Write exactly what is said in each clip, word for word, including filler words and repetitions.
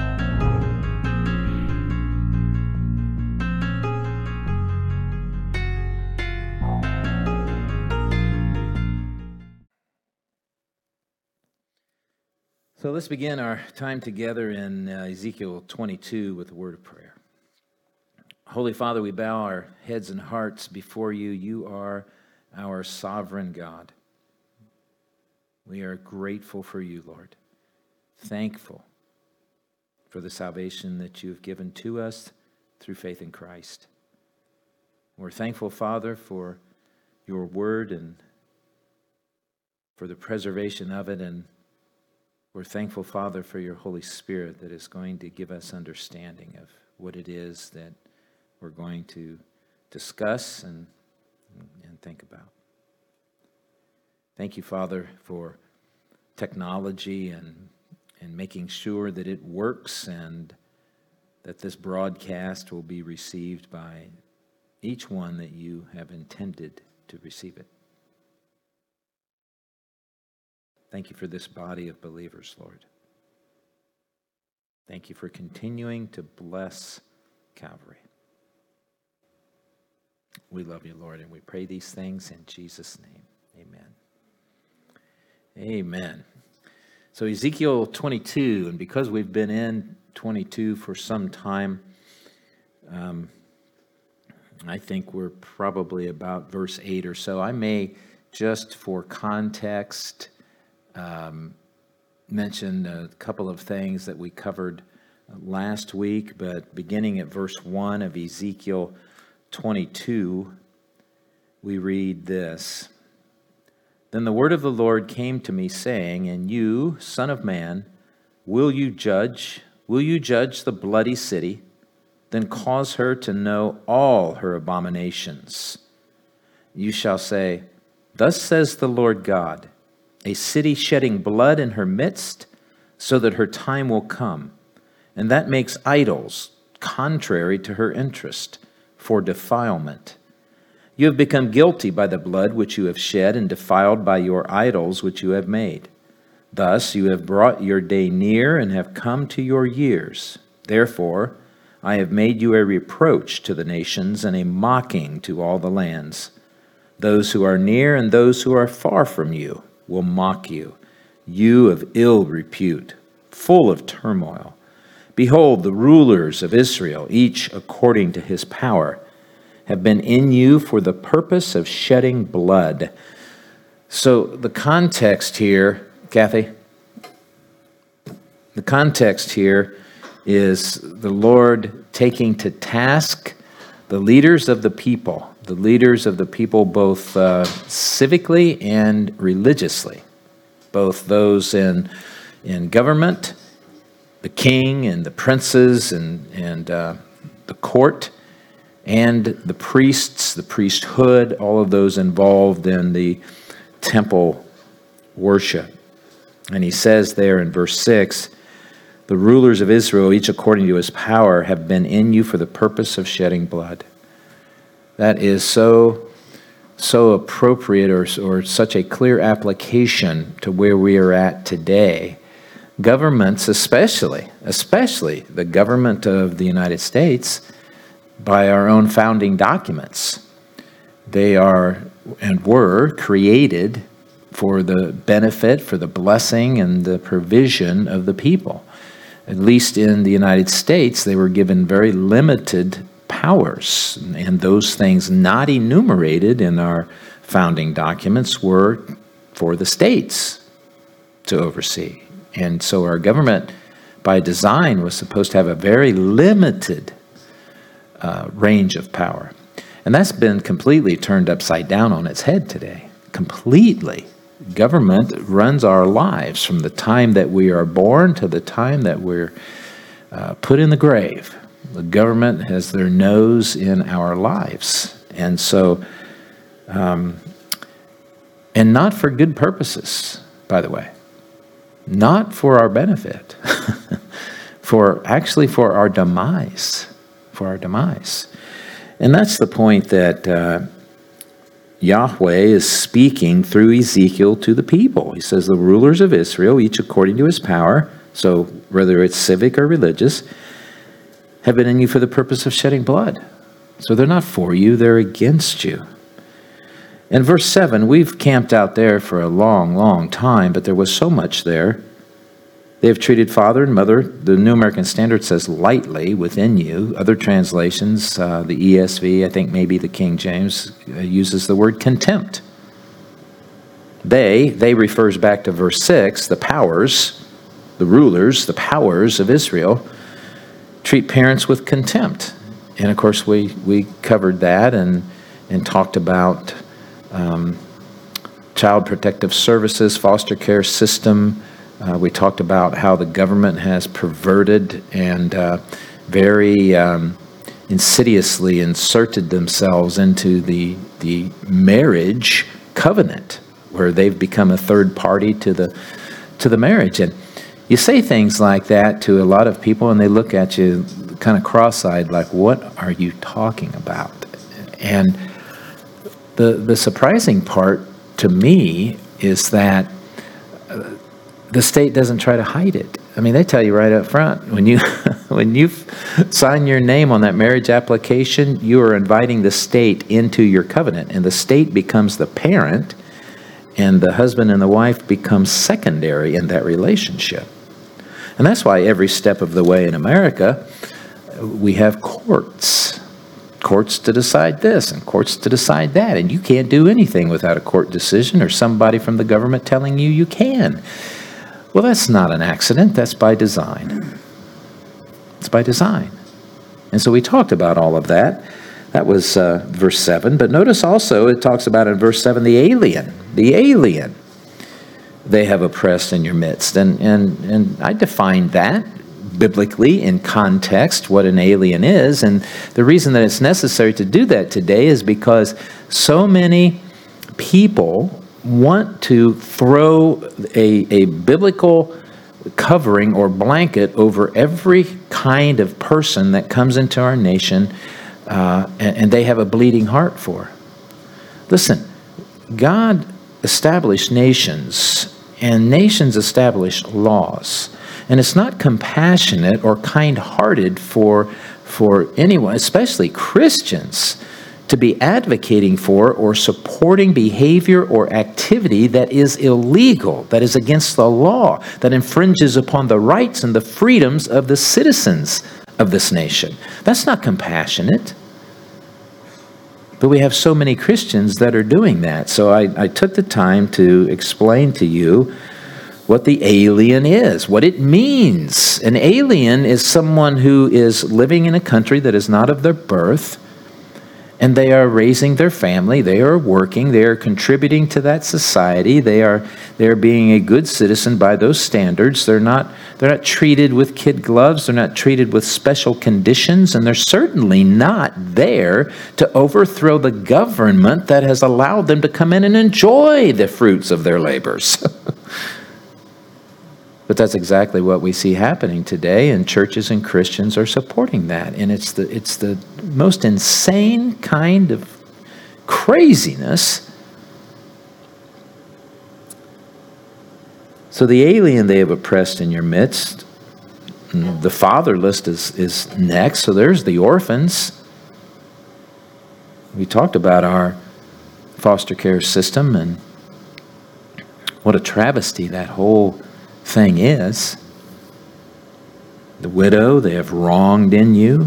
So let's begin our time together in uh, Ezekiel twenty-two with a word of prayer. Holy Father, we bow our heads and hearts before you. You are our sovereign God. We are grateful for you, Lord. Thankful for the salvation that you have given to us through faith in Christ. We're thankful, Father, for your word and for the preservation of it, and we're thankful, Father, for your Holy Spirit that is going to give us understanding of what it is that we're going to discuss and, and think about. Thank you, Father, for technology and, and making sure that it works and that this broadcast will be received by each one that you have intended to receive it. Thank you for this body of believers, Lord. Thank you for continuing to bless Calvary. We love you, Lord, and we pray these things in Jesus' name. Amen. Amen. So Ezekiel twenty-two, and because we've been in twenty-two for some time, um, I think we're probably about verse eight or so. I may, just for context, Um, mentioned a couple of things that we covered last week, but beginning at verse one of Ezekiel twenty-two, we read this. Then the word of the Lord came to me, saying, And you, son of man, will you judge? Will you judge the bloody city? Then cause her to know all her abominations. You shall say, Thus says the Lord God, a city shedding blood in her midst, so that her time will come, and that makes idols contrary to her interest, for defilement. You have become guilty by the blood which you have shed, and defiled by your idols which you have made. Thus you have brought your day near, and have come to your years. Therefore I have made you a reproach to the nations, and a mocking to all the lands. Those who are near and those who are far from you will mock you, you of ill repute, full of turmoil. Behold, the rulers of Israel, each according to his power, have been in you for the purpose of shedding blood. So the context here, Kathy, the context here is the Lord taking to task the leaders of the people, the leaders of the people both uh, civically and religiously, both those in in government, the king and the princes and, and uh, the court, and the priests, the priesthood, all of those involved in the temple worship. And he says there in verse six, the rulers of Israel, each according to his power, have been in you for the purpose of shedding blood. That is so, so appropriate or, or such a clear application to where we are at today. Governments, especially, especially the government of the United States, by our own founding documents, they are and were created for the benefit, for the blessing, and the provision of the people. At least in the United States, they were given very limited powers, and those things not enumerated in our founding documents were for the states to oversee. And so our government, by design, was supposed to have a very limited uh, range of power. And that's been completely turned upside down on its head today. Completely. Government runs our lives from the time that we are born to the time that we're uh, put in the grave. The government has their nose in our lives. And so, um, and not for good purposes, by the way. Not for our benefit. for actually for our demise. For our demise. And that's the point that uh, Yahweh is speaking through Ezekiel to the people. He says, the rulers of Israel, each according to his power, so whether it's civic or religious, have been in you for the purpose of shedding blood. So they're not for you, they're against you. In verse seven, we've camped out there for a long, long time, but there was so much there. They have treated father and mother, the New American Standard says lightly, within you. Other translations, uh, the E S V, I think maybe the King James, uh, uses the word contempt. They, they refers back to verse six, the powers, the rulers, the powers of Israel, treat parents with contempt. And of course, we, we covered that and, and talked about um, child protective services, foster care system. Uh, we talked about how the government has perverted and uh, very um, insidiously inserted themselves into the, the marriage covenant, where they've become a third party to the to the marriage. And you say things like that to a lot of people, and they look at you kind of cross-eyed, like, what are you talking about? And the the surprising part to me is that uh, the state doesn't try to hide it. I mean, they tell you right up front, when you when you sign your name on that marriage application, you are inviting the state into your covenant, and the state becomes the parent, and the husband and the wife become secondary in that relationship. And that's why every step of the way in America, we have courts. Courts to decide this and courts to decide that. And you can't do anything without a court decision or somebody from the government telling you you can. Well, that's not an accident. That's by design. It's by design. And so we talked about all of that. That was uh, verse seven. But notice also it talks about in verse seven the alien. The alien they have oppressed in your midst. And, and, and I defined that biblically in context, what an alien is. And the reason that it's necessary to do that today is because so many people want to throw a, a biblical covering or blanket over every kind of person that comes into our nation, uh, and, and they have a bleeding heart for. Listen, God established nations, and nations establish laws. And it's not compassionate or kind-hearted for, for anyone, especially Christians, to be advocating for or supporting behavior or activity that is illegal, that is against the law, that infringes upon the rights and the freedoms of the citizens of this nation. That's not compassionate. But we have so many Christians that are doing that. So I, I took the time to explain to you what the alien is, what it means. An alien is someone who is living in a country that is not of their birth, and they are raising their family, they are working, they are contributing to that society, they are they are being a good citizen by those standards. They're not they're not treated with kid gloves, they're not treated with special conditions, and they're certainly not there to overthrow the government that has allowed them to come in and enjoy the fruits of their labors. But that's exactly what we see happening today, and churches and Christians are supporting that. And it's the it's the most insane kind of craziness. So the alien they have oppressed in your midst. The fatherless is, is next. So there's the orphans. We talked about our foster care system and what a travesty that whole thing is. The widow they have wronged in you.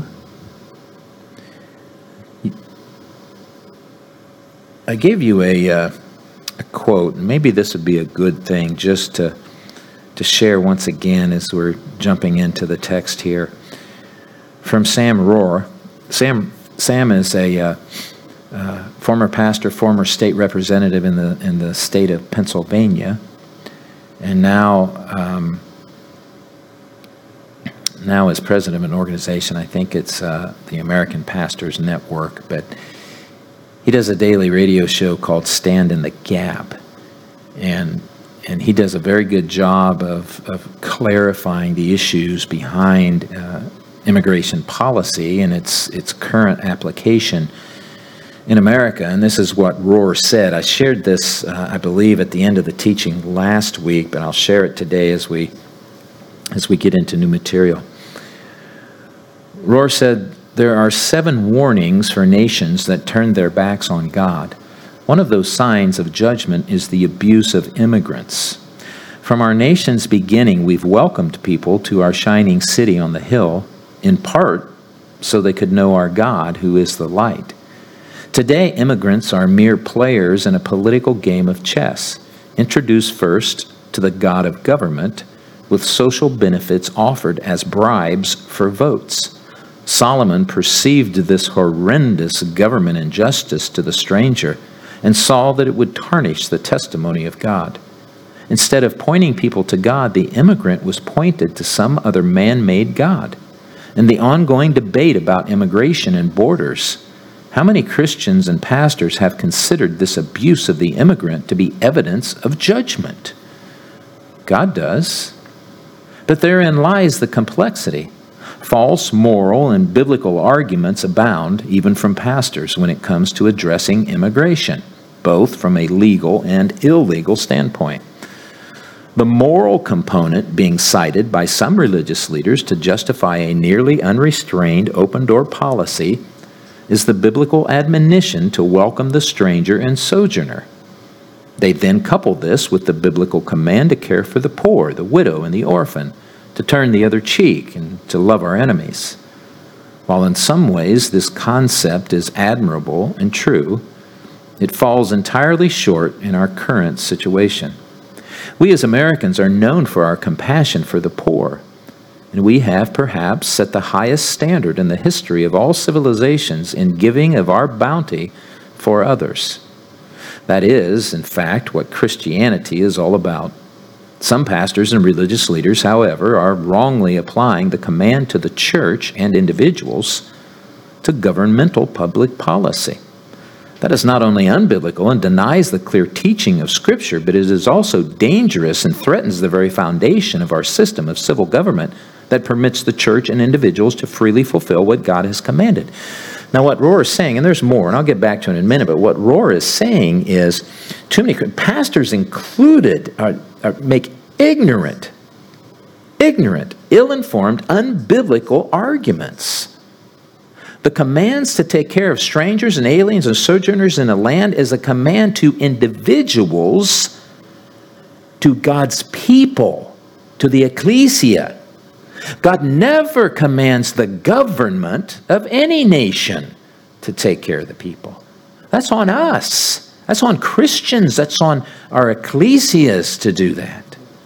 I gave you a, uh, a quote. Maybe this would be a good thing just to to share once again as we're jumping into the text here. From Sam Rohr. Sam Sam is a uh, uh, former pastor, former state representative in the in the state of Pennsylvania. And now, um, now as president of an organization, I think it's uh, the American Pastors Network, but he does a daily radio show called Stand in the Gap, and and he does a very good job of of clarifying the issues behind uh, immigration policy and its its current application in America. And this is what Rohr said. I shared this, uh, I believe, at the end of the teaching last week, but I'll share it today as we as we get into new material. Rohr said, there are seven warnings for nations that turn their backs on God. One of those signs of judgment is the abuse of immigrants. From our nation's beginning, we've welcomed people to our shining city on the hill, in part so they could know our God, who is the light. Today, immigrants are mere players in a political game of chess, introduced first to the God of government, with social benefits offered as bribes for votes. Solomon perceived this horrendous government injustice to the stranger and saw that it would tarnish the testimony of God. Instead of pointing people to God, the immigrant was pointed to some other man-made God. In the ongoing debate about immigration and borders, how many Christians and pastors have considered this abuse of the immigrant to be evidence of judgment? God does. But therein lies the complexity. False moral and biblical arguments abound, even from pastors, when it comes to addressing immigration, both from a legal and illegal standpoint. The moral component being cited by some religious leaders to justify a nearly unrestrained open-door policy is the biblical admonition to welcome the stranger and sojourner. They then couple this with the biblical command to care for the poor, the widow, and the orphan, to turn the other cheek, and to love our enemies. While in some ways this concept is admirable and true, it falls entirely short in our current situation. We as Americans are known for our compassion for the poor, and we have perhaps set the highest standard in the history of all civilizations in giving of our bounty for others. That is, in fact, what Christianity is all about. Some pastors and religious leaders, however, are wrongly applying the command to the church and individuals to governmental public policy. That is not only unbiblical and denies the clear teaching of Scripture, but it is also dangerous and threatens the very foundation of our system of civil government that permits the church and individuals to freely fulfill what God has commanded. Now, what Rohr is saying, and there's more, and I'll get back to it in a minute, but what Rohr is saying is too many pastors included are, are make ignorant, ignorant, ill-informed, unbiblical arguments. The commands to take care of strangers and aliens and sojourners in a land is a command to individuals, to God's people, to the ecclesia. God never commands the government of any nation to take care of the people. That's on us. That's on Christians. That's on our ecclesias to do that.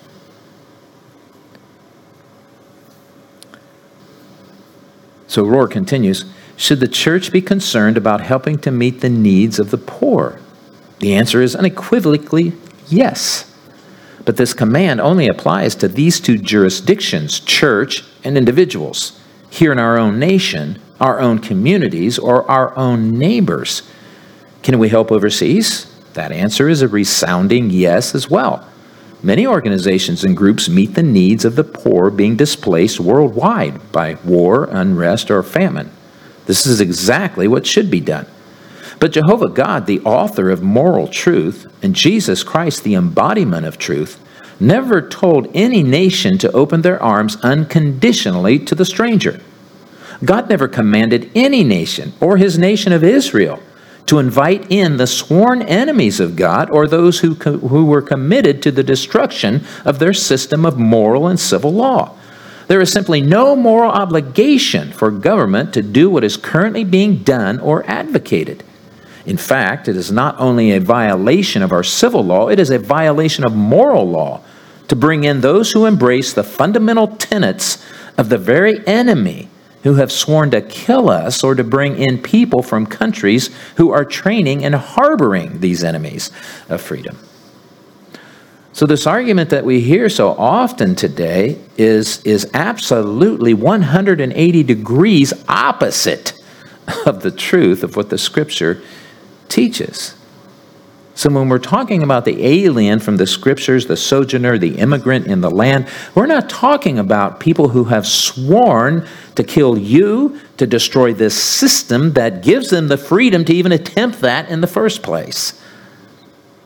So Rohr continues, should the church be concerned about helping to meet the needs of the poor? The answer is unequivocally yes. But this command only applies to these two jurisdictions, church and individuals, here in our own nation, our own communities, or our own neighbors. Can we help overseas? That answer is a resounding yes as well. Many organizations and groups meet the needs of the poor being displaced worldwide by war, unrest, or famine. This is exactly what should be done. But Jehovah God, the author of moral truth, and Jesus Christ, the embodiment of truth, never told any nation to open their arms unconditionally to the stranger. God never commanded any nation, or his nation of Israel, to invite in the sworn enemies of God or those who, co- who were committed to the destruction of their system of moral and civil law. There is simply no moral obligation for government to do what is currently being done or advocated. In fact, it is not only a violation of our civil law, it is a violation of moral law to bring in those who embrace the fundamental tenets of the very enemy who have sworn to kill us, or to bring in people from countries who are training and harboring these enemies of freedom. So this argument that we hear so often today is, is absolutely one hundred eighty degrees opposite of the truth of what the Scripture teaches. So when we're talking about the alien from the Scriptures, the sojourner, the immigrant in the land, we're not talking about people who have sworn to kill you, to destroy this system that gives them the freedom to even attempt that in the first place.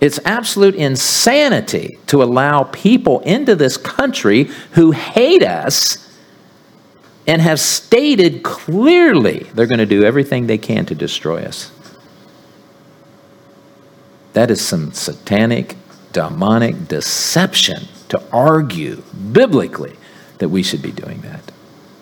It's absolute insanity to allow people into this country who hate us and have stated clearly they're going to do everything they can to destroy us. That is some satanic, demonic deception to argue biblically that we should be doing that.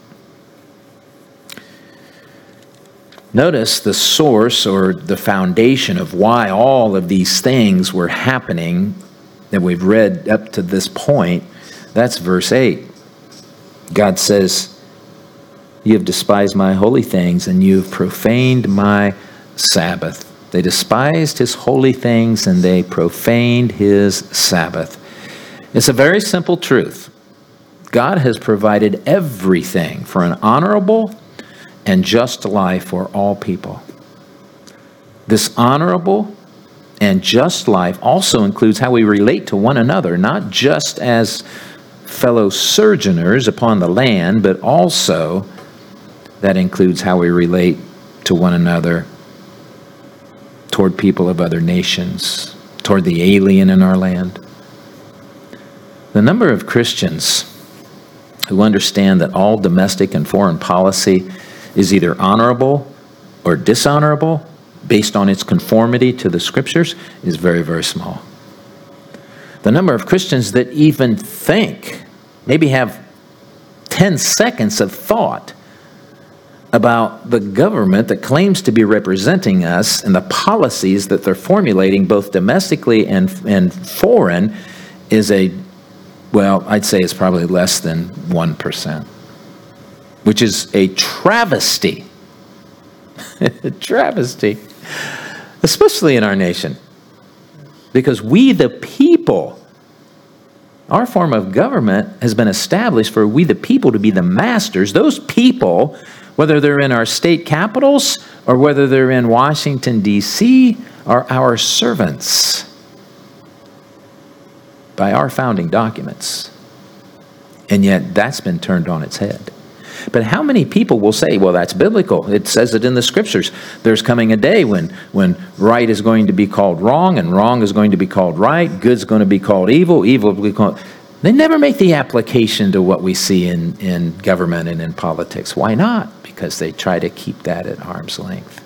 Notice the source or the foundation of why all of these things were happening that we've read up to this point. That's verse eight. God says, "You have despised my holy things, and you have profaned my Sabbath." They despised his holy things, and they profaned his Sabbath. It's a very simple truth. God has provided everything for an honorable and just life for all people. This honorable and just life also includes how we relate to one another, not just as fellow sojourners upon the land, but also that includes how we relate to one another toward people of other nations, toward the alien in our land. The number of Christians who understand that all domestic and foreign policy is either honorable or dishonorable based on its conformity to the Scriptures is very, very small. The number of Christians that even think, maybe have ten seconds of thought about the government that claims to be representing us and the policies that they're formulating both domestically and, and foreign is a, well, I'd say it's probably less than one percent. Which is a travesty. A travesty. Especially in our nation. Because we the people, our form of government has been established for we the people to be the masters. Those people, whether they're in our state capitals or whether they're in Washington, D C, are our servants by our founding documents. And yet that's been turned on its head. But how many people will say, well, that's biblical. It says it in the Scriptures. There's coming a day when, when right is going to be called wrong and wrong is going to be called right. Good's going to be called evil. Evil will be called... They never make the application to what we see in, in government and in politics. Why not? Because they try to keep that at arm's length.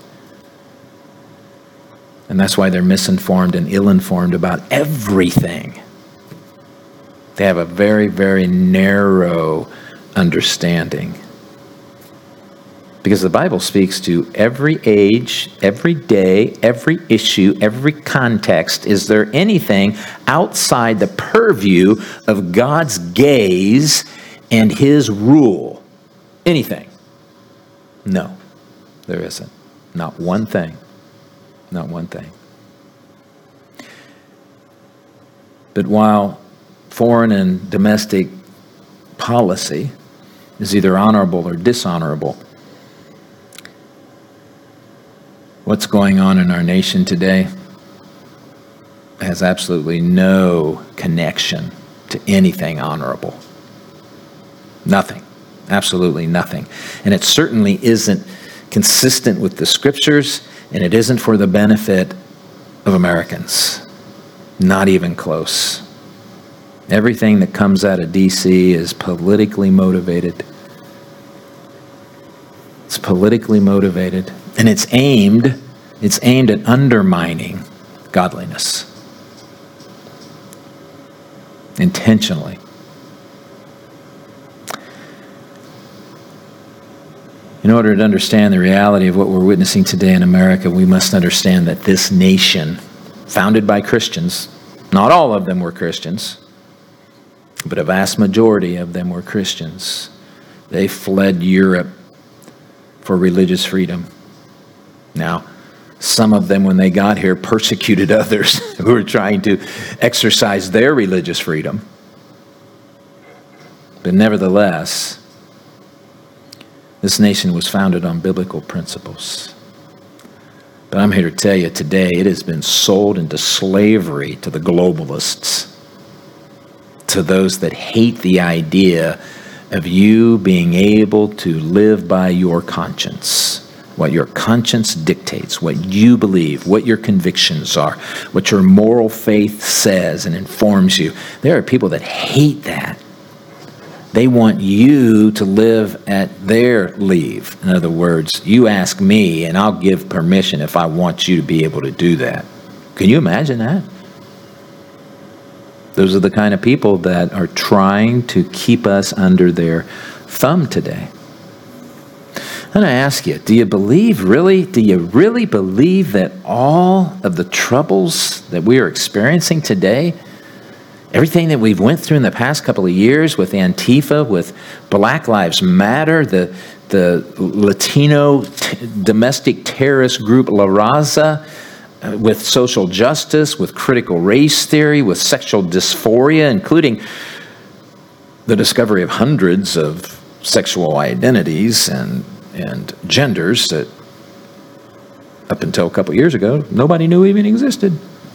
And that's why they're misinformed and ill-informed about everything. They have a very, very narrow understanding. Because the Bible speaks to every age, every day, every issue, every context. Is there anything outside the purview of God's gaze and his rule? Anything? No, there isn't. Not one thing. Not one thing. But while foreign and domestic policy is either honorable or dishonorable, what's going on in our nation today has absolutely no connection to anything honorable. Nothing. Absolutely nothing. And it certainly isn't consistent with the Scriptures, and it isn't for the benefit of Americans. Not even close. Everything that comes out of D C is politically motivated. It's politically motivated. And it's aimed, it's aimed at undermining godliness. Intentionally. In order to understand the reality of what we're witnessing today in America, we must understand that this nation, founded by Christians, not all of them were Christians, but a vast majority of them were Christians. They fled Europe for religious freedom. Now, some of them, when they got here, persecuted others who were trying to exercise their religious freedom. But nevertheless, this nation was founded on biblical principles. But I'm here to tell you today, it has been sold into slavery to the globalists, to those that hate the idea of you being able to live by your conscience. what your conscience dictates, what you believe, what your convictions are, what your moral faith says and informs you. There are people that hate that. They want you to live at their leave. In other words, you ask me and I'll give permission if I want you to be able to do that. Can you imagine that? Those are the kind of people that are trying to keep us under their thumb today. And I ask you, do you believe really, do you really believe that all of the troubles that we are experiencing today, everything that we've went through in the past couple of years with Antifa, with Black Lives Matter, the, the Latino t- domestic terrorist group La Raza, uh, with social justice, with critical race theory, with sexual dysphoria, including the discovery of hundreds of sexual identities and and genders that up until a couple of years ago, nobody knew even existed.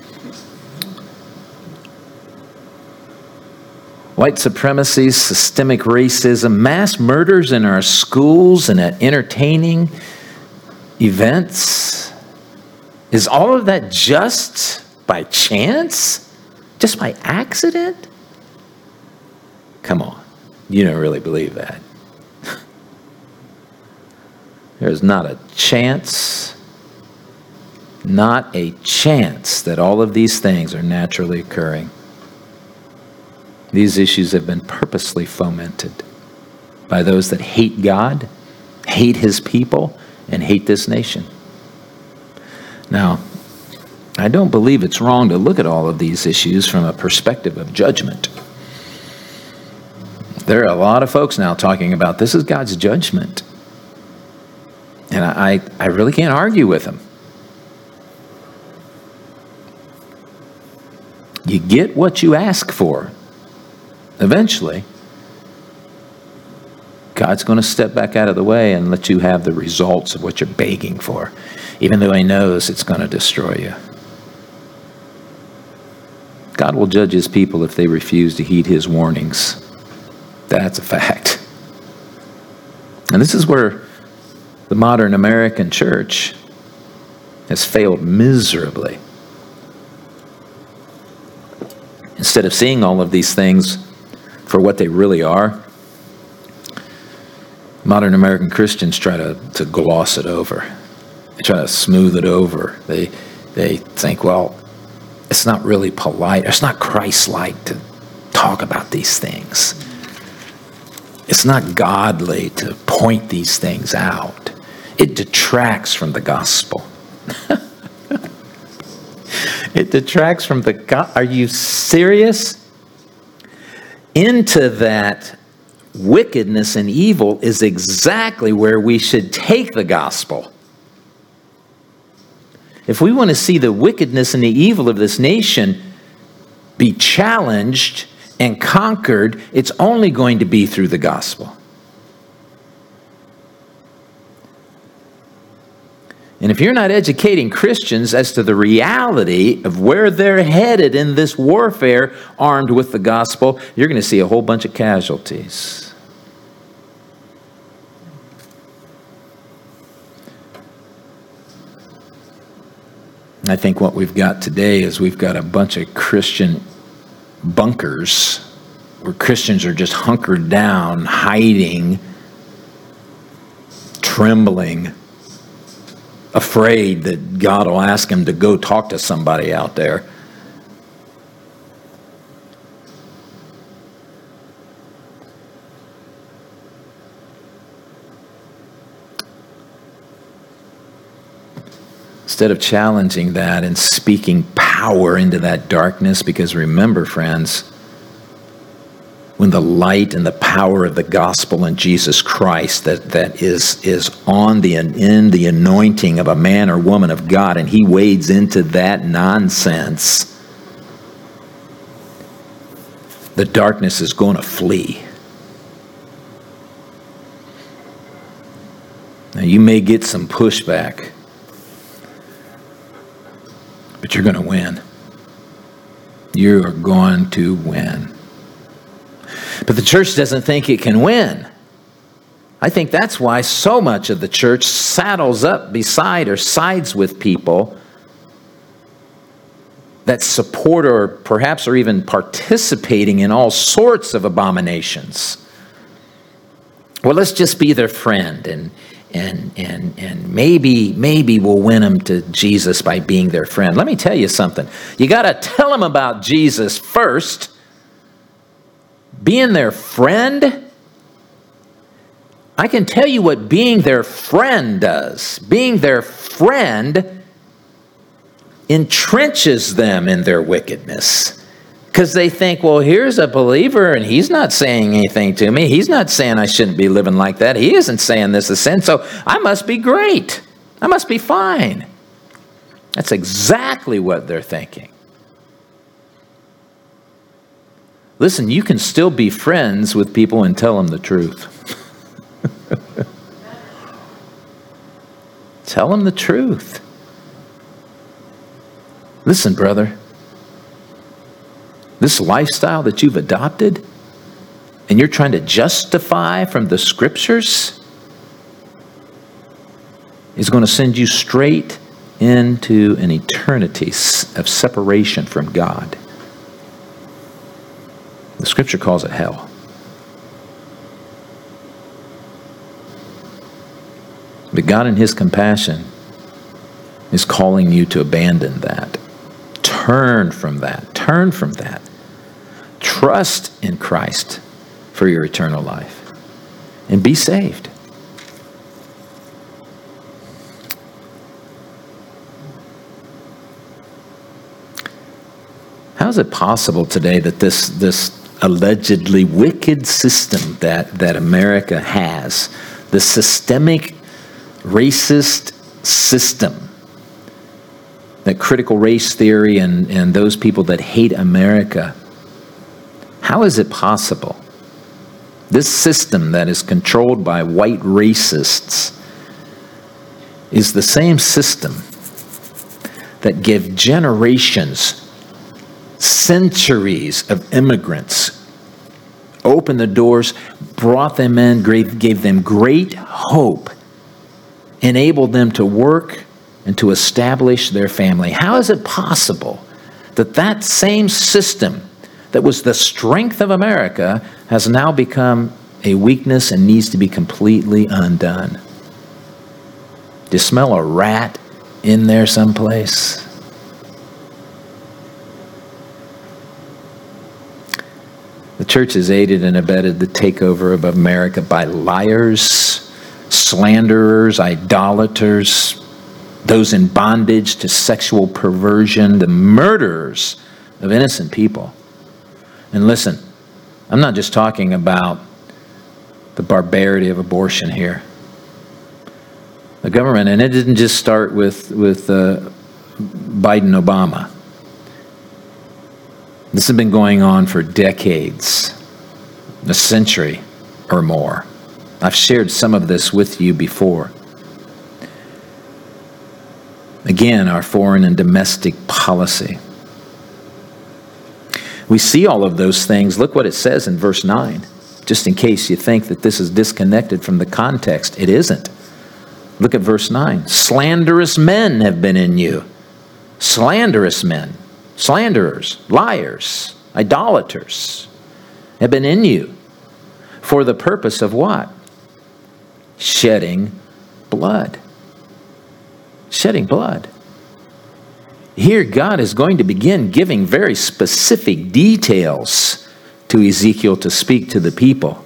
White supremacy, systemic racism, mass murders in our schools and at entertaining events. Is all of that just by chance? Just by accident? Come on, you don't really believe that. There's not a chance, not a chance that all of these things are naturally occurring. These issues have been purposely fomented by those that hate God, hate His people, and hate this nation. Now, I don't believe it's wrong to look at all of these issues from a perspective of judgment. There are a lot of folks now talking about this is God's judgment. And I, I really can't argue with them. You get what you ask for. Eventually, God's going to step back out of the way and let you have the results of what you're begging for, even though He knows it's going to destroy you. God will judge His people if they refuse to heed His warnings. That's a fact. And this is where the modern American church has failed miserably. Instead of seeing all of these things for what they really are, modern American Christians try to, to gloss it over. They try to smooth it over. They, they think, well, it's not really polite. It's not Christ-like to talk about these things. It's not godly to point these things out. It detracts from the gospel. It detracts from the gospel. Are you serious? Into that wickedness and evil is exactly where we should take the gospel. If we want to see the wickedness and the evil of this nation be challenged and conquered, it's only going to be through the gospel. And if you're not educating Christians as to the reality of where they're headed in this warfare armed with the gospel, you're going to see a whole bunch of casualties. I think what we've got today is we've got a bunch of Christian bunkers where Christians are just hunkered down, hiding, trembling, afraid that God will ask him to go talk to somebody out there. Instead of challenging that and speaking power into that darkness, because remember, friends, when the light and the power of the gospel in Jesus Christ that, that is, is on the in the anointing of a man or woman of God, and he wades into that nonsense, the darkness is going to flee. Now, you may get some pushback, but you're going to win. You are going to win. But the church doesn't think it can win. I think that's why so much of the church saddles up beside or sides with people that support or perhaps are even participating in all sorts of abominations. Well, let's just be their friend, and and and and maybe maybe we'll win them to Jesus by being their friend. Let me tell you something. You got to tell them about Jesus first. Being their friend, I can tell you what being their friend does. Being their friend entrenches them in their wickedness. Because they think, well, here's a believer and he's not saying anything to me. He's not saying I shouldn't be living like that. He isn't saying this is sin, so I must be great. I must be fine. That's exactly what they're thinking. Listen, you can still be friends with people and tell them the truth. Tell them the truth. Listen, brother. This lifestyle that you've adopted and you're trying to justify from the scriptures is going to send you straight into an eternity of separation from God. The scripture calls it hell. But God in His compassion is calling you to abandon that. Turn from that. Turn from that. Trust in Christ for your eternal life. And be saved. How is it possible today that this, this allegedly wicked system that, that America has, the systemic racist system, that critical race theory and, and those people that hate America, how is it possible? This system that is controlled by white racists is the same system that gave generations, centuries of immigrants, opened the doors, brought them in, gave them great hope, enabled them to work and to establish their family. How is it possible that that same system that was the strength of America has now become a weakness and needs to be completely undone? Do you smell a rat in there someplace? The church has aided and abetted the takeover of America by liars, slanderers, idolaters, those in bondage to sexual perversion, the murderers of innocent people. And listen, I'm not just talking about the barbarity of abortion here. The government, and it didn't just start with, with uh, Biden Obama. This has been going on for decades, a century or more. I've shared some of this with you before. Again, our foreign and domestic policy. We see all of those things. Look what it says in verse nine. Just in case you think that this is disconnected from the context, it isn't. Look at verse nine. Slanderous men have been in you. Slanderous men. Slanderers, liars, idolaters have been in you. For the purpose of what? Shedding blood. Shedding blood. Here God is going to begin giving very specific details to Ezekiel to speak to the people.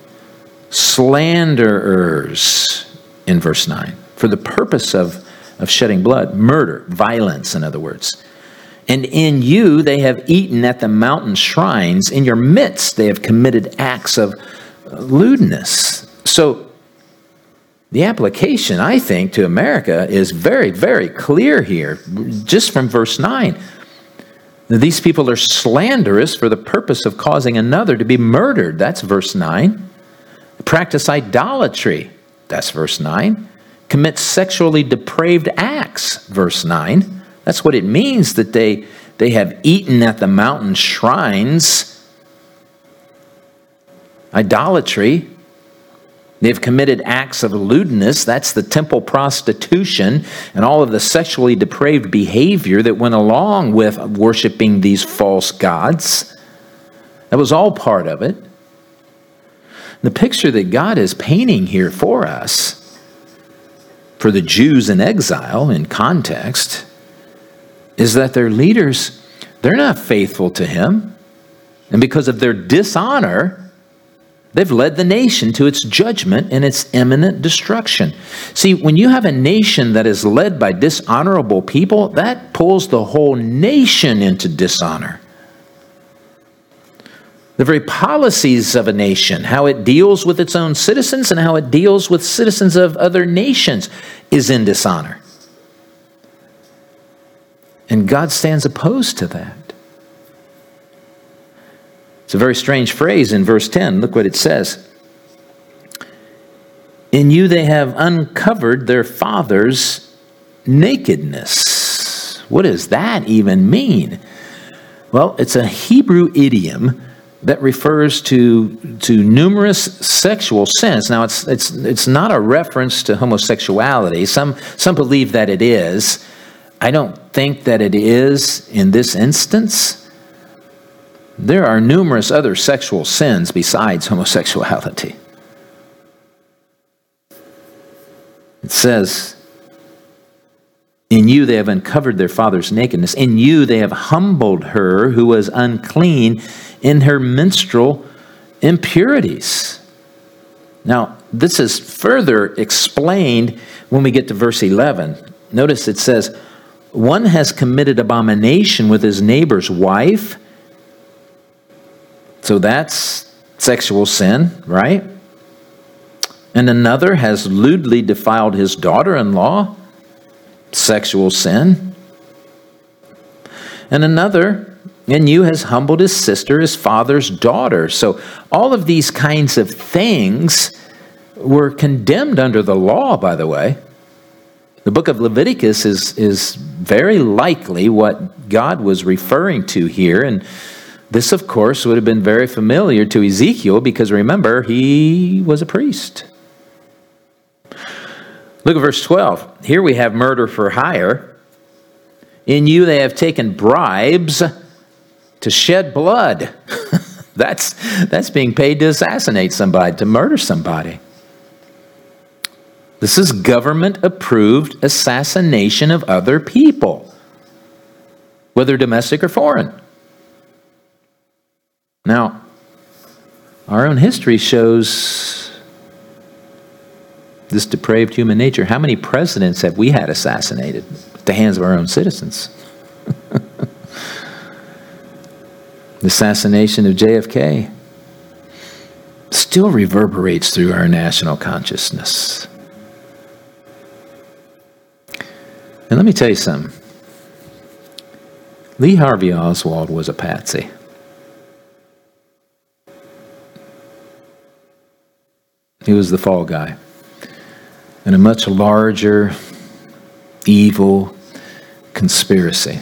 Slanderers in verse nine. For the purpose of, of shedding blood, murder, violence in other words. And in you they have eaten at the mountain shrines. In your midst they have committed acts of lewdness. So the application, I think, to America is very, very clear here, just from verse nine. These people are slanderous for the purpose of causing another to be murdered. That's verse nine. Practice idolatry. That's verse nine. Commit sexually depraved acts. Verse nine. That's what it means that they, they have eaten at the mountain shrines. Idolatry. They've committed acts of lewdness, that's the temple prostitution, and all of the sexually depraved behavior that went along with worshiping these false gods. That was all part of it. The picture that God is painting here for us, for the Jews in exile in context, is that their leaders, they're not faithful to Him. And because of their dishonor, they've led the nation to its judgment and its imminent destruction. See, when you have a nation that is led by dishonorable people, that pulls the whole nation into dishonor. The very policies of a nation, how it deals with its own citizens and how it deals with citizens of other nations, is in dishonor. And God stands opposed to that. It's a very strange phrase in verse ten. Look what it says. In you they have uncovered their father's nakedness. What does that even mean? Well, it's a Hebrew idiom that refers to, to numerous sexual sins. Now, it's, it's, it's not a reference to homosexuality. Some, some believe that it is. I don't think that it is in this instance. There are numerous other sexual sins besides homosexuality. It says, in you they have uncovered their father's nakedness. In you they have humbled her who was unclean in her menstrual impurities. Now, this is further explained when we get to verse eleven. Notice it says, one has committed abomination with his neighbor's wife. So that's sexual sin, right? And another has lewdly defiled his daughter-in-law, sexual sin. And another, and you, has humbled his sister, his father's daughter. So all of these kinds of things were condemned under the law, by the way. The book of Leviticus is, is very likely what God was referring to here, and this, of course, would have been very familiar to Ezekiel because, remember, he was a priest. Look at verse twelve. Here we have murder for hire. In you they have taken bribes to shed blood. that's, that's being paid to assassinate somebody, to murder somebody. This is government-approved assassination of other people, whether domestic or foreign. Now, our own history shows this depraved human nature. How many presidents have we had assassinated at the hands of our own citizens? The assassination of J F K still reverberates through our national consciousness. And let me tell you something. Lee Harvey Oswald was a patsy. He was the fall guy in a much larger, evil conspiracy.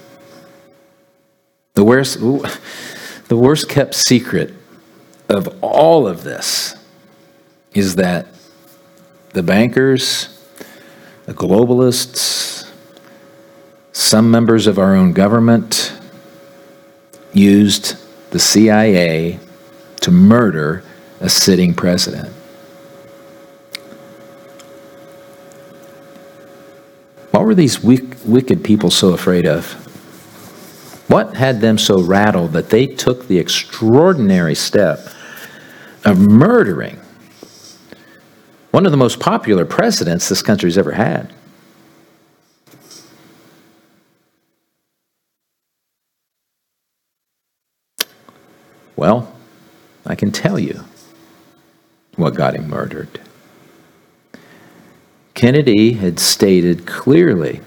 The worst, the worst kept secret of all of this is that the bankers, the globalists, some members of our own government used the C I A to murder a sitting president. What were these wicked people so afraid of? What had them so rattled that they took the extraordinary step of murdering one of the most popular presidents this country's ever had? Well, I can tell you what got him murdered. Kennedy had stated clearly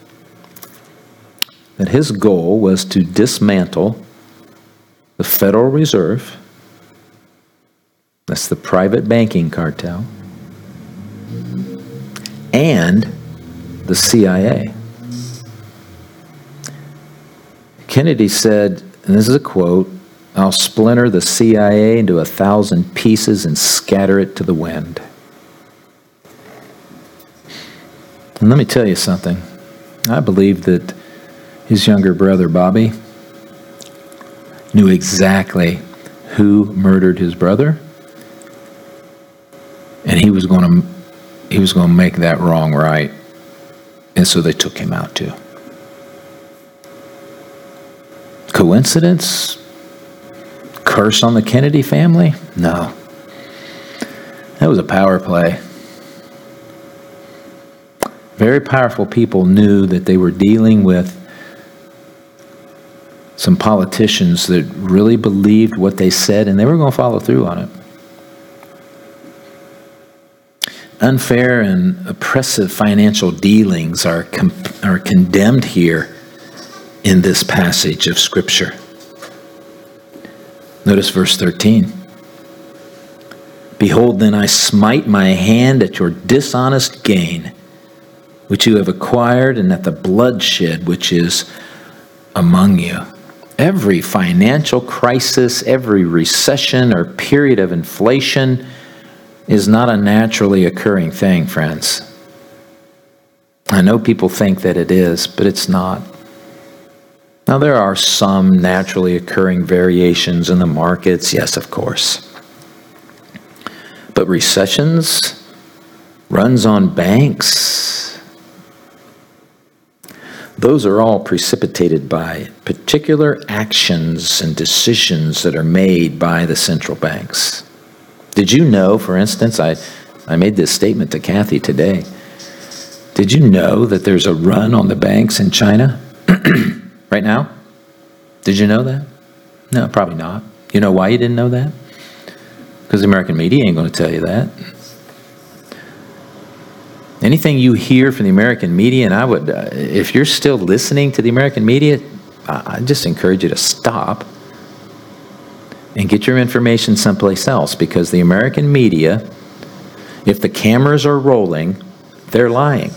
that his goal was to dismantle the Federal Reserve, that's the private banking cartel, and the C I A. Kennedy said, and this is a quote, I'll splinter the C I A into a thousand pieces and scatter it to the wind. And let me tell you something. I believe that his younger brother, Bobby, knew exactly who murdered his brother, and he was going to he was going to make that wrong right. And so they took him out too. Coincidence? Curse on the Kennedy family? No. That was a power play. Very powerful people knew that they were dealing with some politicians that really believed what they said, and they were going to follow through on it. Unfair and oppressive financial dealings are com- are condemned here in this passage of Scripture. Notice verse thirteen. Behold, then I smite my hand at your dishonest gain, which you have acquired, and at the bloodshed which is among you. Every financial crisis, every recession or period of inflation is not a naturally occurring thing, friends. I know people think that it is, but it's not. Now, there are some naturally occurring variations in the markets, yes, of course. But recessions, runs on banks, those are all precipitated by particular actions and decisions that are made by the central banks. Did you know, for instance, I, I made this statement to Kathy today. Did you know that there's a run on the banks in China right now? Did you know that? No, probably not. You know why you didn't know that? Because the American media ain't going to tell you that. Anything you hear from the American media, and I would, uh, if you're still listening to the American media, I, I just encourage you to stop and get your information someplace else, because the American media, if the cameras are rolling, they're lying.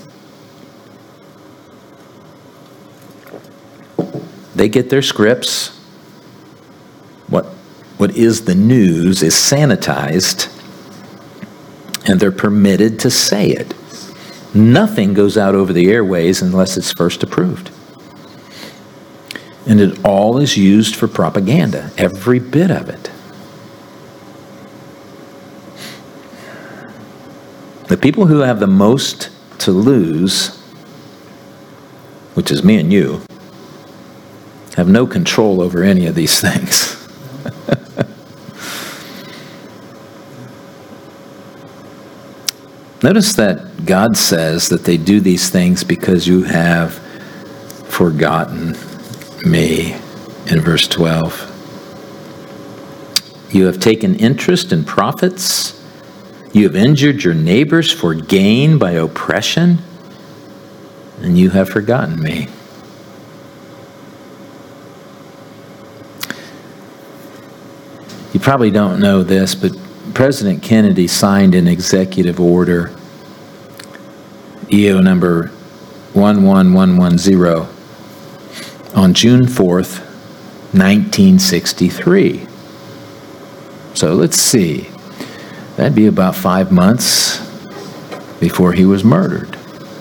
They get their scripts. What, what is the news is sanitized, and they're permitted to say it. Nothing goes out over the airways unless it's first approved. And it all is used for propaganda, every bit of it. The people who have the most to lose, which is me and you, have no control over any of these things. Notice that God says that they do these things because you have forgotten me in verse twelve. You have taken interest in profits. You have injured your neighbors for gain by oppression, and you have forgotten me. You probably don't know this, but President Kennedy signed an executive order, E O number one one one one zero, on June fourth, nineteen sixty-three. So let's see. That'd be about five months before he was murdered.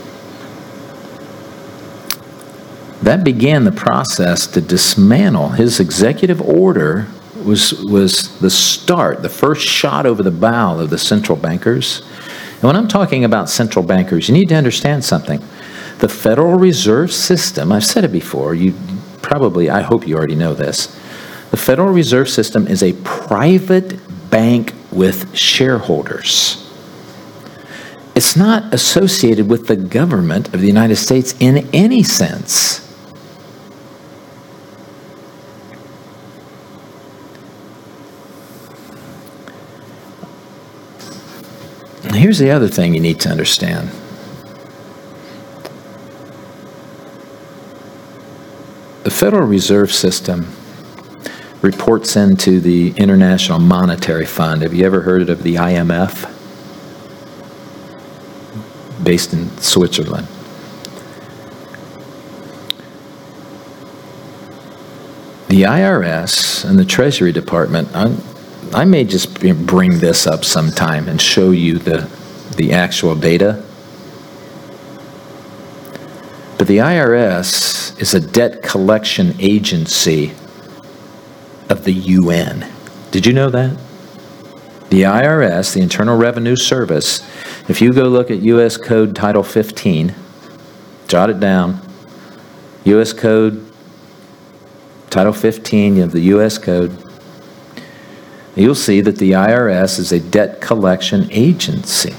That began the process to dismantle. His executive order was was the start, the first shot over the bow of the central bankers. And when I'm talking about central bankers, you need to understand something. The Federal Reserve System, I've said it before, you probably, I hope you already know this. The Federal Reserve System is a private bank with shareholders. It's not associated with the government of the United States in any sense. Here's the other thing you need to understand. The Federal Reserve System reports into the International Monetary Fund. Have you ever heard of the I M F? Based in Switzerland. The I R S and the Treasury Department, I, I may just bring this up sometime and show you the, the actual data. But the I R S is a debt collection agency of the U N. Did you know that? The I R S, the Internal Revenue Service, if you go look at U S Code Title fifteen, jot it down, U S Code Title fifteen of the U S Code, you'll see that the I R S is a debt collection agency.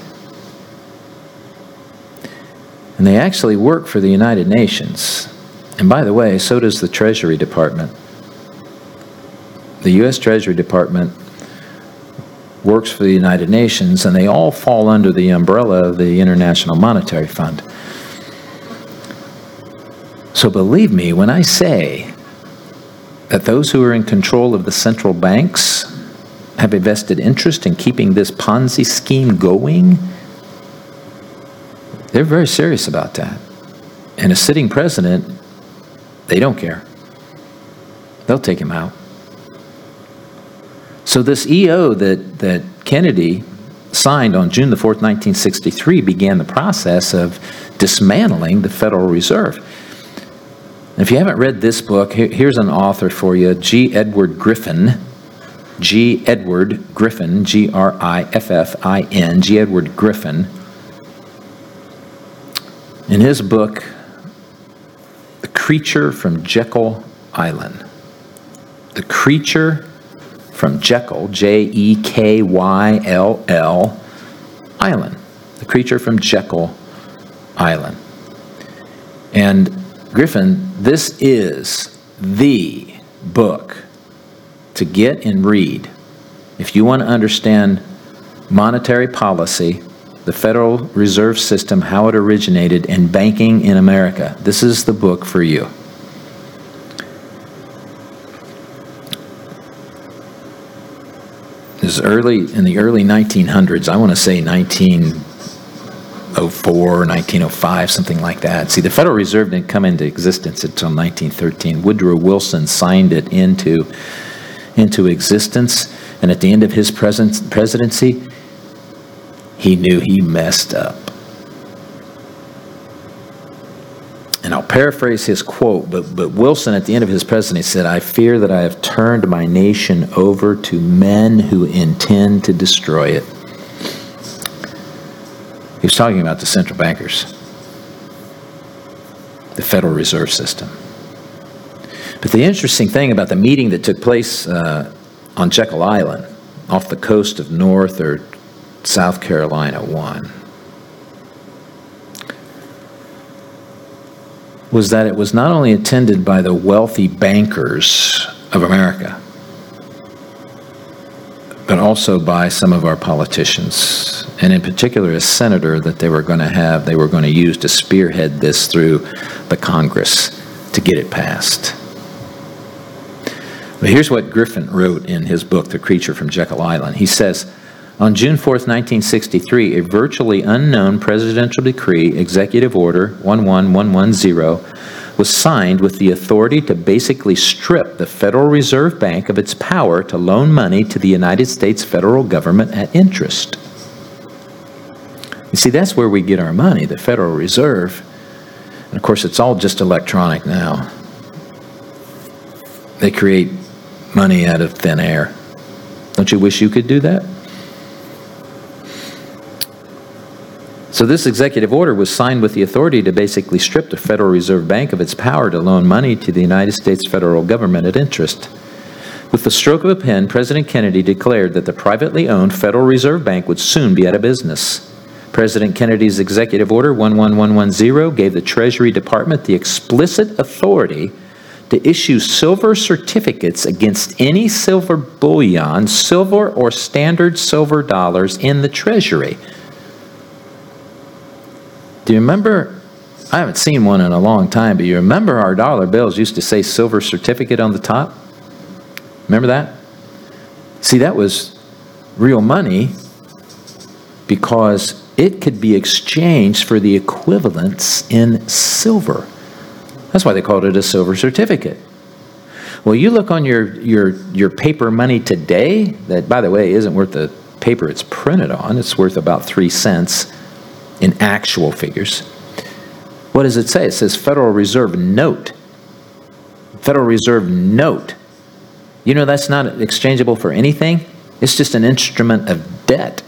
And they actually work for the United Nations. And by the way, so does the Treasury Department. The U S Treasury Department works for the United Nations, and they all fall under the umbrella of the International Monetary Fund. So believe me when I say that those who are in control of the central banks have a vested interest in keeping this Ponzi scheme going, they're very serious about that. And a sitting president, they don't care. They'll take him out. So this E O that, that Kennedy signed on June the fourth, nineteen sixty-three, began the process of dismantling the Federal Reserve. And if you haven't read this book, here, here's an author for you, G. Edward Griffin. G. Edward Griffin, G R I F F I N, G. Edward Griffin. In his book, The Creature from Jekyll Island. The Creature from Jekyll, J E K Y L L, Island. The Creature from Jekyll Island. And Griffin, this is the book to get and read if you want to understand monetary policy, the Federal Reserve System, how it originated, and banking in America. This is the book for you. This is early, in the early nineteen hundreds, I want to say nineteen oh four, nineteen oh five, something like that. See, the Federal Reserve didn't come into existence until nineteen thirteen. Woodrow Wilson signed it into, into existence, and at the end of his presence, presidency, he knew he messed up. And I'll paraphrase his quote, but, but Wilson at the end of his presidency said, "I fear that I have turned my nation over to men who intend to destroy it." He was talking about the central bankers, the Federal Reserve System. But the interesting thing about the meeting that took place uh, on Jekyll Island, off the coast of North or South Carolina one, was that it was not only attended by the wealthy bankers of America, but also by some of our politicians, and in particular a senator that they were going to have, they were going to use to spearhead this through the Congress to get it passed. But here's what Griffin wrote in his book, The Creature from Jekyll Island. He says, on June fourth, nineteen sixty-three, a virtually unknown presidential decree, Executive Order one one one one zero, was signed with the authority to basically strip the Federal Reserve Bank of its power to loan money to the United States federal government at interest. You see, that's where we get our money, the Federal Reserve. And of course, it's all just electronic now. They create money out of thin air. Don't you wish you could do that? So this executive order was signed with the authority to basically strip the Federal Reserve Bank of its power to loan money to the United States federal government at interest. With the stroke of a pen, President Kennedy declared that the privately owned Federal Reserve Bank would soon be out of business. President Kennedy's Executive Order one one one one zero gave the Treasury Department the explicit authority to issue silver certificates against any silver bullion, silver or standard silver dollars in the Treasury. Do you remember, I haven't seen one in a long time, but you remember our dollar bills used to say silver certificate on the top? Remember that? See, that was real money because it could be exchanged for the equivalents in silver. That's why they called it a silver certificate. Well, you look on your, your, your paper money today, that, by the way, isn't worth the paper it's printed on. It's worth about three cents in actual figures. What does it say? It says Federal Reserve note. Federal Reserve note. You know that's not exchangeable for anything. It's just an instrument of debt.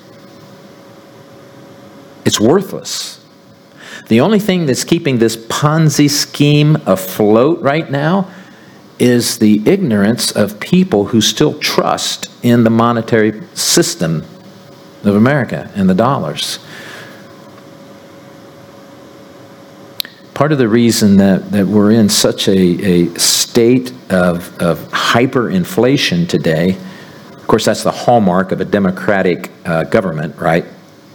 It's worthless. The only thing that's keeping this Ponzi scheme afloat right now is the ignorance of people who still trust in the monetary system of America and the dollars. Part of the reason that, that we're in such a, a state of, of hyperinflation today, of course, that's the hallmark of a democratic uh, government, right?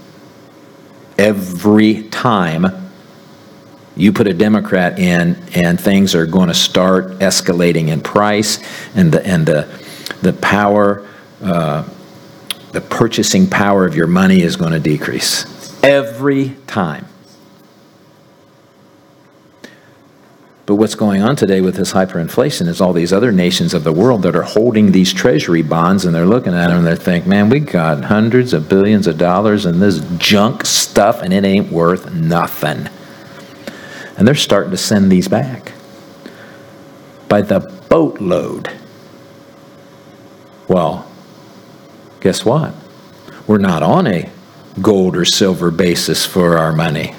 Every time you put a Democrat in, and things are going to start escalating in price, and the and the the power, uh, the purchasing power of your money is going to decrease every time. But what's going on today with this hyperinflation is all these other nations of the world that are holding these treasury bonds, and they're looking at them and they're thinking, man, we got hundreds of billions of dollars in this junk stuff, and it ain't worth nothing. And they're starting to send these back by the boatload. Well, guess what? We're not on a gold or silver basis for our money.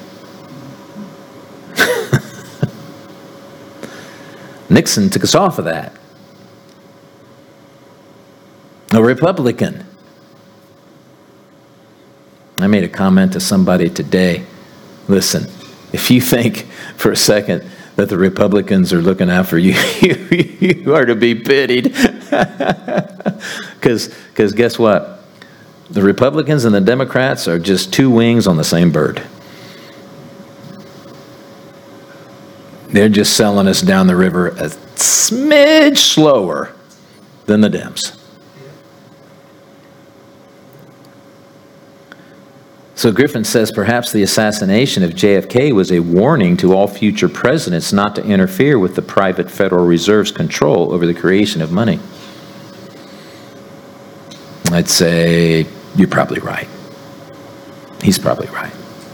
Nixon took us off of that. A Republican. I made a comment to somebody today. Listen, if you think for a second that the Republicans are looking out for you, you, you are to be pitied. Because because guess what? The Republicans and the Democrats are just two wings on the same bird. They're just selling us down the river a smidge slower than the Dems. So Griffin says perhaps the assassination of J F K was a warning to all future presidents not to interfere with the private Federal Reserve's control over the creation of money. I'd say you're probably right. He's probably right.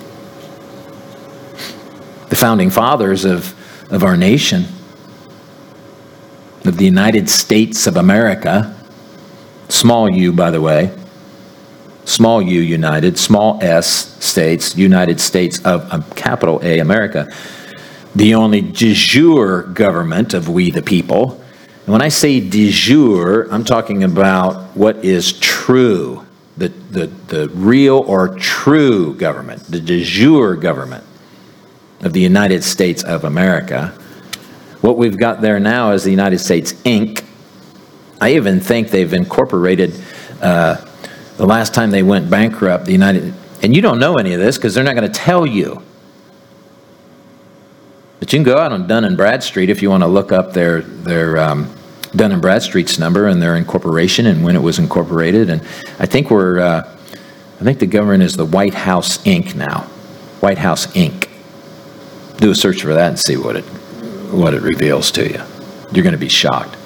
The founding fathers of, of our nation, of the United States of America, small u, by the way, small u, United, small s, states, United States of um, capital A, America, the only de jure government of we the people. And when I say de jure, I'm talking about what is true, the, the, the real or true government, the de jure government of the United States of America. What we've got there now is the United States, Incorporated. I even think they've incorporated, uh, the last time they went bankrupt, the United, and you don't know any of this because they're not going to tell you. But you can go out on Dun and Bradstreet if you want to look up their, their um, Dun and Bradstreet's number and their incorporation and when it was incorporated. And I think we're, uh, I think the government is the White House Incorporated now. White House Incorporated. Do a search for that and see what it what it reveals to you. You're going to be shocked.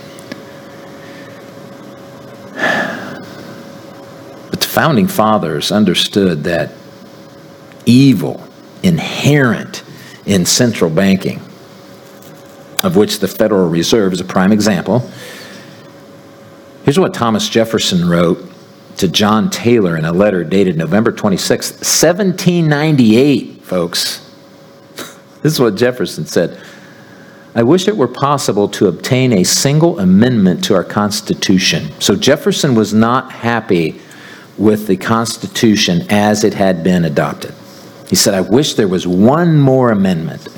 But the founding fathers understood that evil inherent in central banking, of which the Federal Reserve is a prime example. Here's what Thomas Jefferson wrote to John Taylor in a letter dated November twenty-sixth, seventeen ninety-eight, folks. This is what Jefferson said. I wish it were possible to obtain a single amendment to our Constitution. So Jefferson was not happy with the Constitution as it had been adopted. He said, I wish there was one more amendment.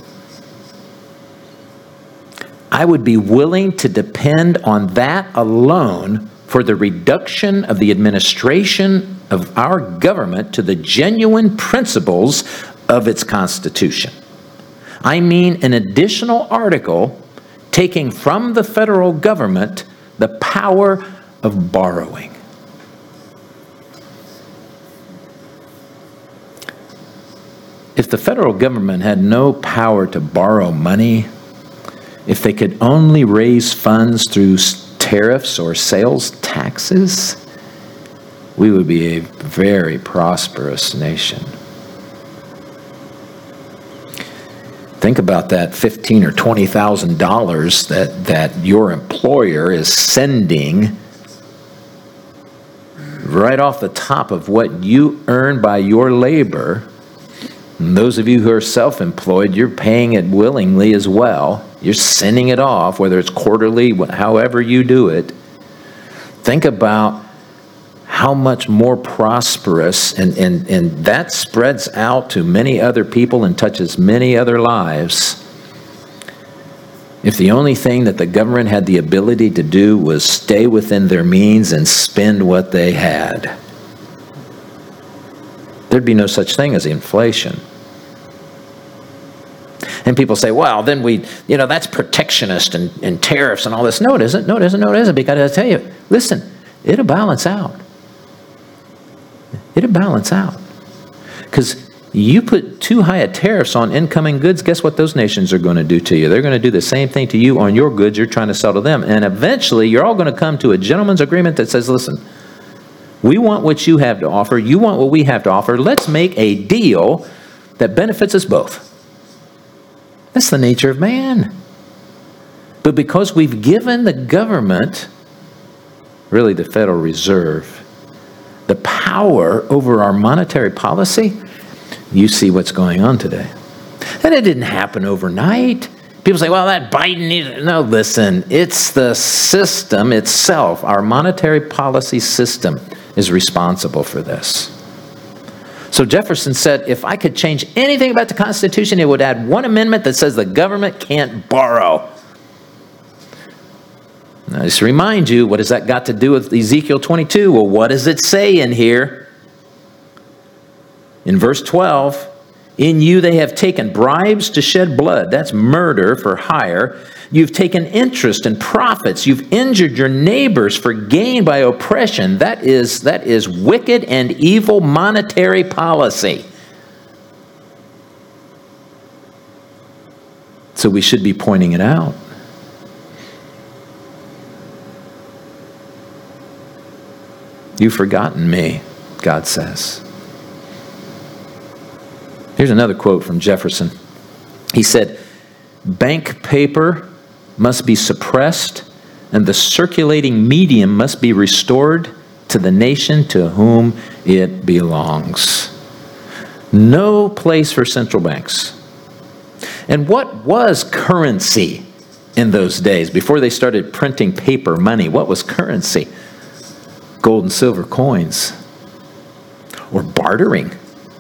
I would be willing to depend on that alone for the reduction of the administration of our government to the genuine principles of its Constitution. I mean an additional article taking from the federal government the power of borrowing. If the federal government had no power to borrow money, if they could only raise funds through tariffs or sales taxes, we would be a very prosperous nation. Think about that fifteen or twenty thousand dollars that that your employer is sending right off the top of what you earn by your labor. And those of you who are self-employed, you're paying it willingly as well. You're sending it off, whether it's quarterly, however you do it. Think about how much more prosperous, and, and, and that spreads out to many other people and touches many other lives. If the only thing that the government had the ability to do was stay within their means and spend what they had, there'd be no such thing as inflation. And people say, well, then we, you know, that's protectionist and, and tariffs and all this. No, it isn't. No, it isn't. No, it isn't. Because I tell you, listen, it'll balance out. It'll balance out. Because you put too high a tariffs on incoming goods, guess what those nations are going to do to you? They're going to do the same thing to you on your goods you're trying to sell to them. And eventually, you're all going to come to a gentleman's agreement that says, listen, we want what you have to offer. You want what we have to offer. Let's make a deal that benefits us both. That's the nature of man. But because we've given the government, really the Federal Reserve, the power over our monetary policy, you see what's going on today. And it didn't happen overnight. People say, well, that Biden needs... No, listen, it's the system itself. Our monetary policy system is responsible for this. So Jefferson said, if I could change anything about the Constitution, it would add one amendment that says the government can't borrow. Now, just to remind you, what has that got to do with Ezekiel twenty-two? Well, what does it say in here? In verse twelve, in you they have taken bribes to shed blood. That's murder for hire. You've taken interest in profits. You've injured your neighbors for gain by oppression. That is, that is wicked and evil monetary policy. So we should be pointing it out. You've forgotten me, God says. Here's another quote from Jefferson. He said, bank paper must be suppressed, and the circulating medium must be restored to the nation to whom it belongs. No place for central banks. And what was currency in those days? Before they started printing paper money, what was currency? Gold and silver coins. Or bartering.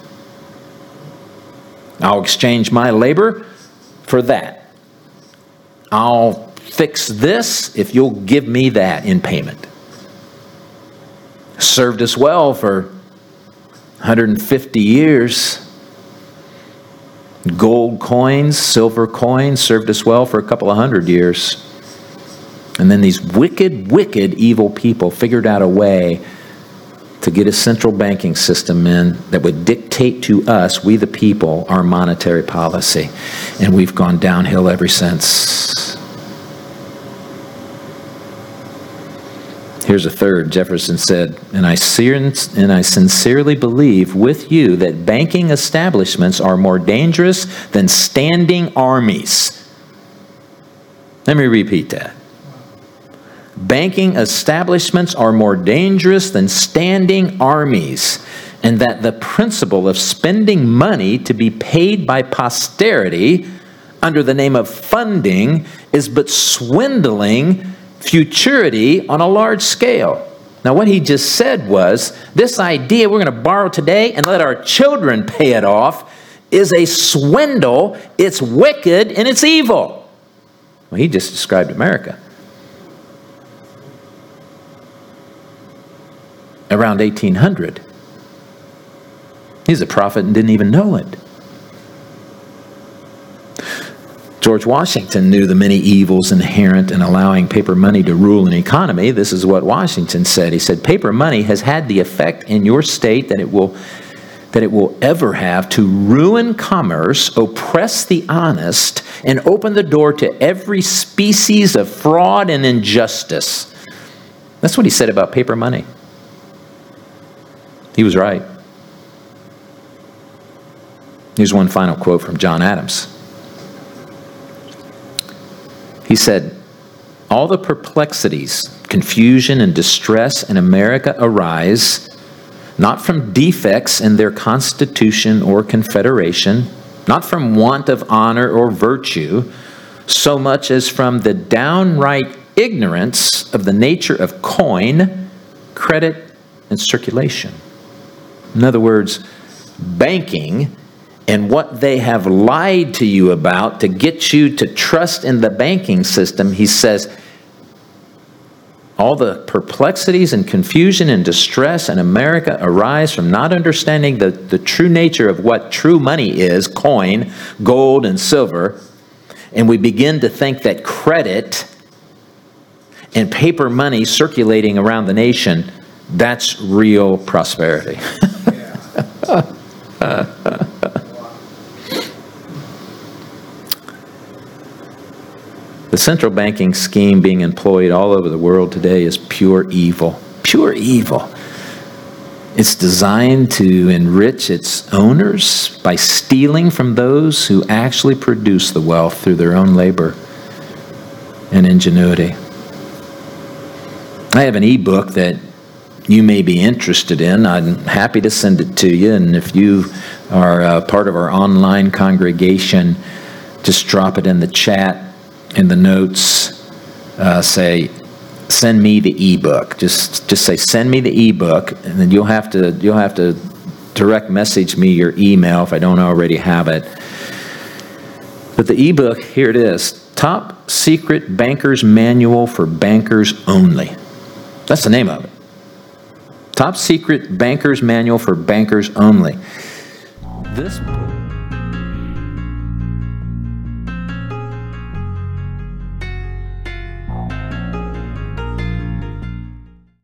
I'll exchange my labor for that. I'll fix this if you'll give me that in payment. Served us well for one hundred fifty years. Gold coins, silver coins served us well for a couple of hundred years. And then these wicked, wicked, evil people figured out a way to get a central banking system in that would dictate to us, we the people, our monetary policy. And we've gone downhill ever since. Here's a third. Jefferson said, and I, and I sincerely believe with you that banking establishments are more dangerous than standing armies. Let me repeat that. Banking establishments are more dangerous than standing armies, and that the principle of spending money to be paid by posterity under the name of funding is but swindling futurity on a large scale. Now, what he just said was, this idea we're going to borrow today and let our children pay it off is a swindle, it's wicked, and it's evil. Well, he just described America. Around eighteen hundred. He's a prophet and didn't even know it. George Washington knew the many evils inherent in allowing paper money to rule an economy. This is what Washington said. He said, paper money has had the effect in your state that it will that it will ever have to ruin commerce, oppress the honest, and open the door to every species of fraud and injustice. That's what he said about paper money. He was right. Here's one final quote from John Adams. He said, "All the perplexities, confusion, and distress in America arise not from defects in their constitution or confederation, not from want of honor or virtue, so much as from the downright ignorance of the nature of coin, credit, and circulation." In other words, banking and what they have lied to you about to get you to trust in the banking system, he says, all the perplexities and confusion and distress in America arise from not understanding the, the true nature of what true money is, coin, gold, and silver. And we begin to think that credit and paper money circulating around the nation, that's real prosperity. The central banking scheme being employed all over the world today is pure evil. Pure evil. It's designed to enrich its owners by stealing from those who actually produce the wealth through their own labor and ingenuity. I have an e-book that you may be interested in. I'm happy to send it to you, and if you are uh, part of our online congregation, just drop it in the chat. In the notes, uh, say, "Send me the ebook." Just, just say, "Send me the ebook," and then you'll have to, you'll have to direct message me your email if I don't already have it. But the ebook, here it is: Top Secret Banker's Manual for Bankers Only. That's the name of it. Top Secret Banker's Manual for Bankers Only. This book